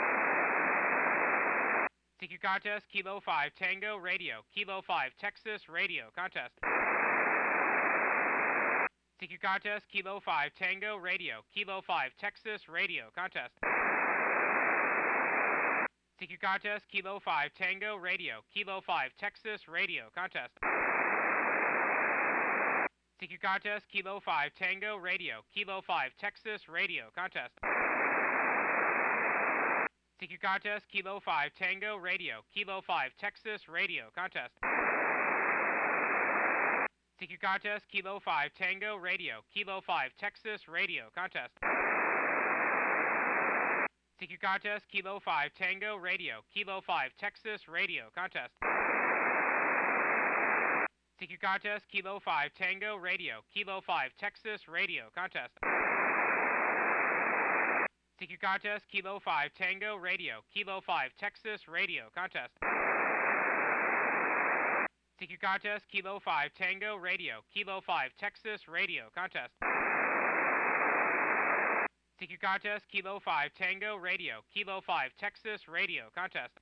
CQ contest, Kilo 5 Tango Radio, Kilo 5 Texas Radio, contest. CQ contest, Kilo 5 Tango Radio, Kilo 5 Texas Radio, contest. CQ contest, Kilo 5 Tango Radio, Kilo 5 Texas Radio, contest. CQ contest, Kilo 5 Tango Radio, Kilo 5 Texas Radio, contest. CQ contest, Kilo 5 Tango Radio, Kilo 5 Texas Radio, contest. CQ contest, Kilo 5 Tango Radio, Kilo 5 Texas Radio, contest. CQ contest, Kilo 5 Tango Radio, Kilo 5 Texas Radio, contest. CQ contest, Kilo 5 Tango Radio, Kilo 5 Texas Radio, contest. CQ contest, Kilo 5 Tango Radio, Kilo 5 Texas Radio, contest. CQ contest, Kilo 5 Tango Radio, Kilo 5 Texas Radio, contest. CQ contest, Kilo 5 Tango Radio, Kilo 5 Texas Radio, contest.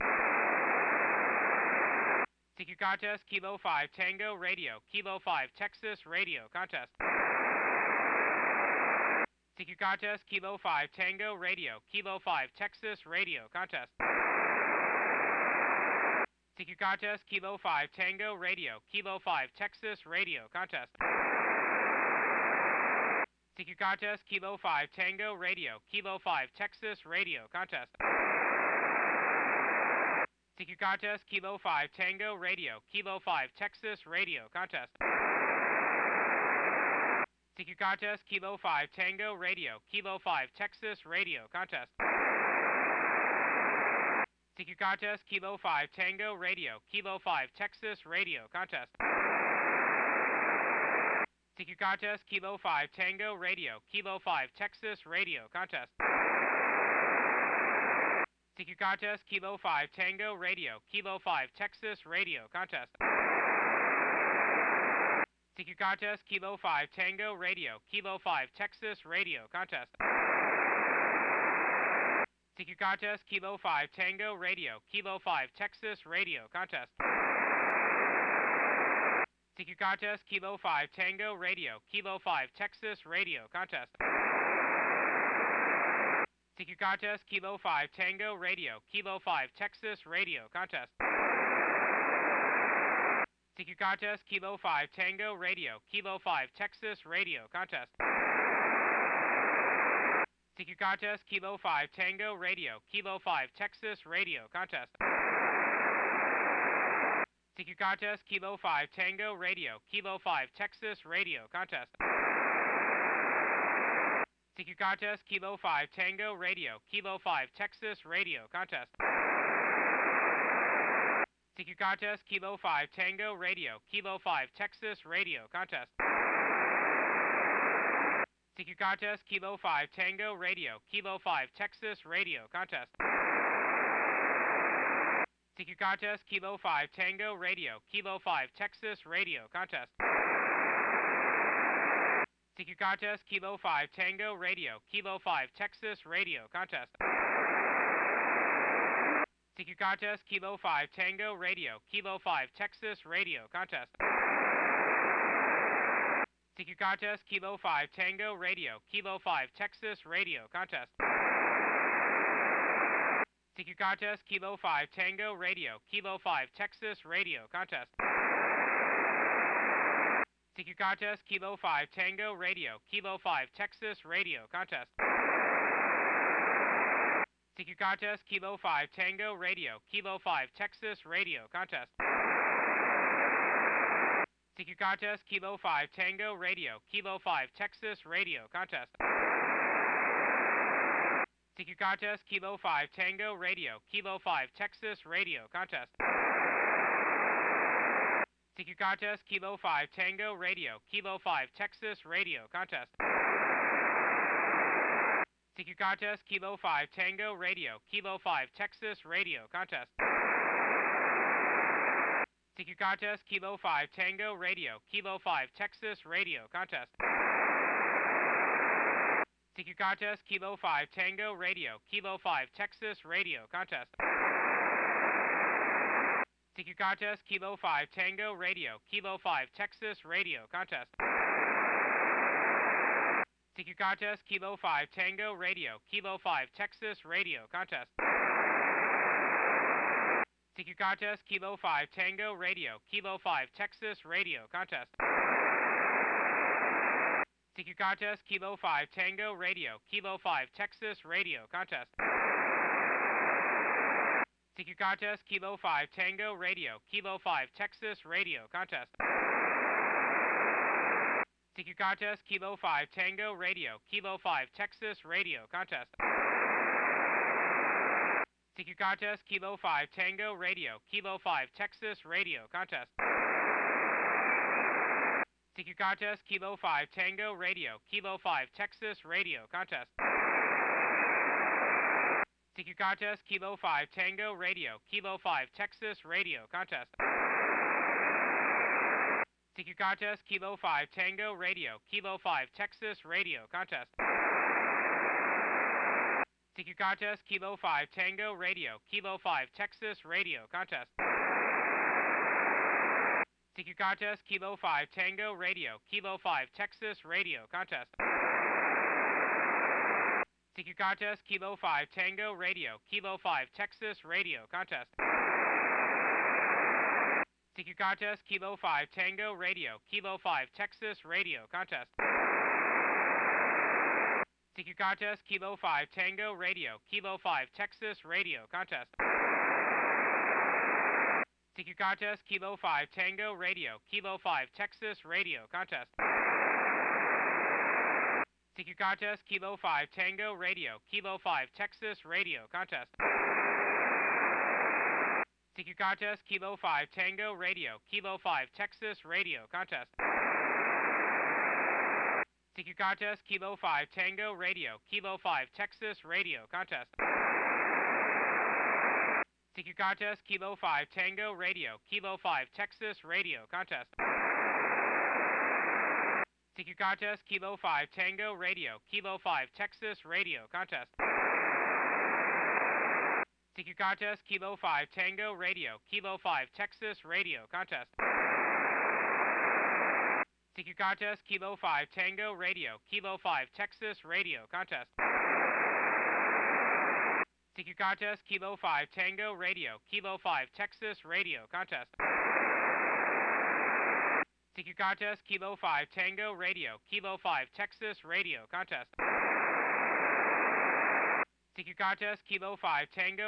CQ contest, Kilo 5 Tango Radio, Kilo 5 Texas Radio, contest. CQ contest, Kilo 5 Tango Radio, Kilo 5 Texas Radio, contest. CQ contest, Kilo 5 Tango Radio, Kilo 5 Texas Radio, contest. CQ contest, Kilo 5 Tango Radio, Kilo 5 Texas Radio, contest. CQ contest, Kilo 5 Tango Radio, Kilo 5 Texas Radio, contest. CQ contest, Kilo 5 Tango Radio, Kilo 5 Texas Radio, contest. CQ contest, Kilo 5 Tango Radio, Kilo 5 Texas Radio, contest. CQ contest, Kilo 5 Tango Radio, Kilo 5 Texas Radio, contest. CQ contest, Kilo 5 Tango Radio, Kilo 5 Texas Radio, contest. CQ contest, Kilo 5 Tango Radio, Kilo 5 Texas Radio, contest. CQ contest, Kilo 5 Tango Radio, Kilo 5 Texas Radio, contest. CQ contest, Kilo 5 Tango Radio, Kilo 5 Texas Radio, contest. CQ contest, Kilo 5 Tango Radio, Kilo 5 Texas Radio, contest. CQ contest, Kilo 5 Tango Radio, Kilo 5 Texas Radio, contest. CQ contest, Kilo 5 Tango Radio, Kilo 5 Texas Radio, contest. CQ contest, Kilo 5 Tango Radio, Kilo 5 Texas Radio, contest. CQ contest, Kilo 5 Tango Radio, Kilo 5 Texas Radio, contest. CQ contest, Kilo 5 Tango Radio, Kilo 5 Texas Radio, contest. CQ contest, Kilo 5 Tango Radio, Kilo 5 Texas Radio, contest. CQ contest, Kilo 5 Tango Radio, Kilo 5 Texas Radio, contest. CQ contest, Kilo 5 Tango Radio, Kilo 5 Texas Radio, contest. CQ contest, Kilo 5 Tango Radio, Kilo 5 Texas Radio, contest. CQ contest, Kilo 5 Tango Radio, Kilo 5 Texas Radio, contest. CQ contest, Kilo 5 Tango Radio, Kilo 5 Texas Radio, contest. CQ contest, Kilo 5 Tango Radio, Kilo 5 Texas Radio, contest. CQ contest, Kilo 5 Tango Radio, Kilo 5 Texas Radio, contest. CQ contest, Kilo 5 Tango Radio, Kilo 5 Texas Radio, contest. TQ contest, Kilo 5 Tango Radio, Kilo 5 Texas Radio, contest. TQ contest, Kilo 5 Tango Radio, Kilo 5 Texas Radio, contest. TQ contest, Kilo 5 Tango Radio, Kilo 5 Texas Radio, contest. TQ contest, Kilo 5 Tango Radio, Kilo 5 Texas Radio, contest. TQ contest, Kilo 5 Tango Radio, Kilo 5 Texas Radio, contest. TQ contest, Kilo 5 Tango Radio, Kilo 5 Texas Radio, contest. TQ contest, Kilo 5 Tango Radio, Kilo 5 Texas Radio, contest. TQ contest, Kilo 5 Tango Radio, Kilo 5 Texas Radio, contest. TQ contest, Kilo 5 Tango Radio, Kilo 5 Texas Radio, contest. TQ contest, Kilo 5 Tango Radio, Kilo 5 Texas Radio, contest. TQ contest, Kilo 5 Tango Radio, Kilo 5 Texas Radio, contest. TQ contest, Kilo 5 Tango Radio, Kilo 5 Texas Radio, contest. TQ contest, Kilo 5 Tango Radio, Kilo 5 Texas Radio, contest. TQ contest, Kilo 5 Tango Radio, Kilo 5 Texas Radio, contest. TQ contest, Kilo 5 Tango Radio, Kilo 5 Texas Radio, contest. TQ contest, Kilo 5 Tango Radio, Kilo 5 Texas Radio, contest. TQ contest, Kilo 5 Tango Radio, Kilo 5 Texas Radio, contest. TQ contest, Kilo 5 Tango Radio, Kilo 5 Texas Radio, contest. TQ contest, Kilo 5 Tango Radio, Kilo 5 Texas Radio, contest. TQ contest, Kilo 5 Tango Radio, Kilo 5 Texas Radio, contest. TQ contest, Kilo 5 Tango Radio, Kilo 5 Texas Radio, contest. TQ contest, Kilo 5 Tango Radio, Kilo 5 Texas Radio, contest. TQ contest, Kilo 5 Tango Radio, Kilo 5 Texas Radio, contest. TQ contest, Kilo 5 Tango Radio, Kilo 5 Texas Radio, contest. TQ contest, Kilo 5 Tango Radio, Kilo 5 Texas Radio, contest. TQ contest, Kilo 5 Tango Radio, Kilo 5 Texas Radio, contest. TQ contest, Kilo 5 Tango Radio, Kilo 5 Texas Radio, contest. TQ contest, Kilo 5 Tango Radio, Kilo 5 Texas Radio, contest. TQ contest, Kilo 5 Tango Radio, Kilo 5 Texas Radio, contest. TQ contest, Kilo 5 Tango Radio, Kilo 5 Texas Radio, contest. TQ contest, Kilo 5 Tango